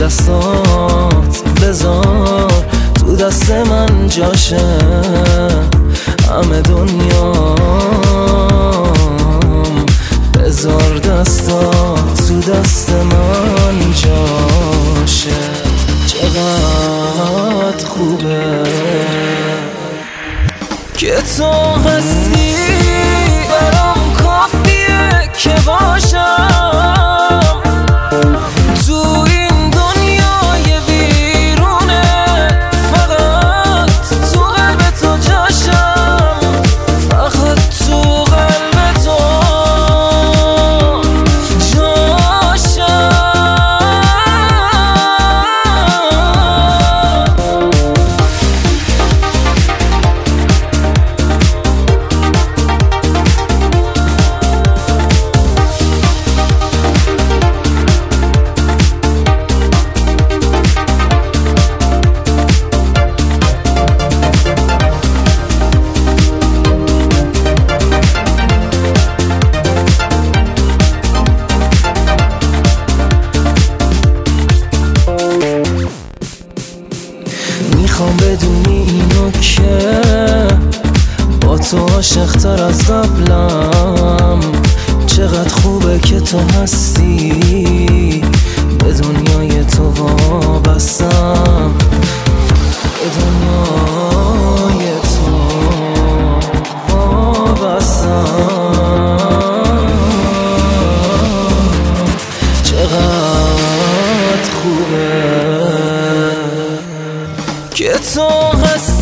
دستات بذار تو دست من جاشه، همه دنیام بذار دستات تو دست من جاشه. چقدر خوبه که تو هستی، برام کافیه که باشم تو این دنیای بیرونه، فقط تو قلب تو جاشم، فقط تو قلب تو جاشم. میخوام بدونی اینو که با تو عاشق‌تر از قبلم، چقدر خوبه که تو هستی، به دنیای تو وابستم، به دنیای تو وابستم. چقدر خوبه که تو هستی.